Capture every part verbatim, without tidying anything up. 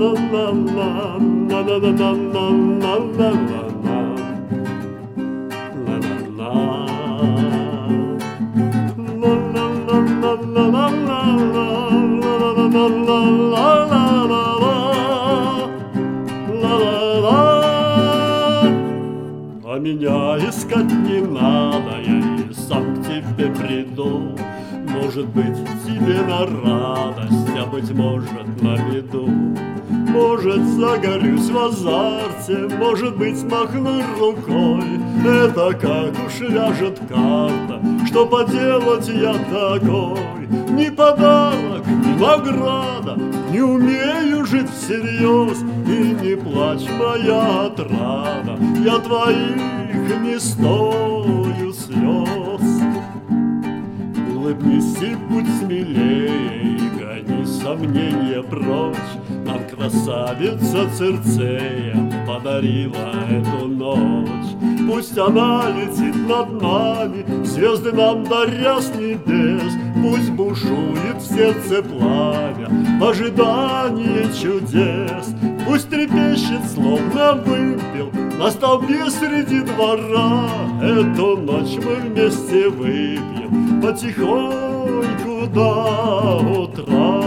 А меня искать не надо, я и сам к тебе приду. Может быть, тебе на радость, а быть может, на беду. Может, загорюсь в азарте, может быть, махну рукой. Это как уж ляжет карта, что поделать я такой. Ни подарок, ни награда, не умею жить всерьез. И не плачь, моя отрада, я твоих не стою слез. Улыбнись и будь смелее, и гони сомнения прочь. Нам красавица Цирцея подарила эту ночь. Пусть она летит над нами, звезды нам даря с небес. Пусть бушует в сердце пламя в ожидании чудес. Пусть трепещет, словно вымпел, на столбе среди двора. Эту ночь мы вместе выпьем потихоньку до утра.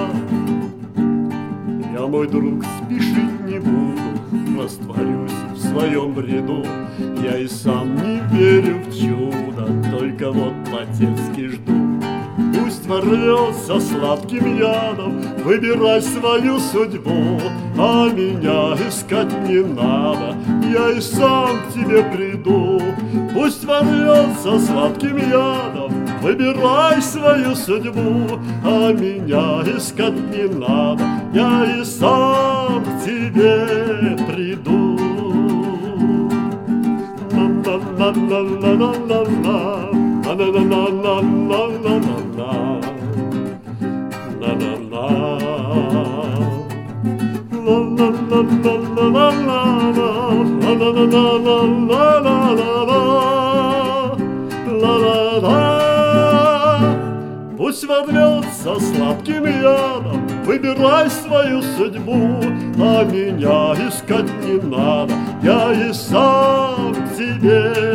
Я, мой друг, спешить не буду, растворюсь в своем бреду. Я и сам не верю в чудо, только вот по-детски жду. Пусть ворвется сладким ядом, выбирай свою судьбу. А меня искать не надо, я и сам к тебе приду. Пусть ворвется сладким ядом, выбирай свою судьбу. А меня искать не надо, я и сам к тебе приду. Пусть ворвется сладким ядом, выбирай свою судьбу. А меня искать не надо, я и сам к тебе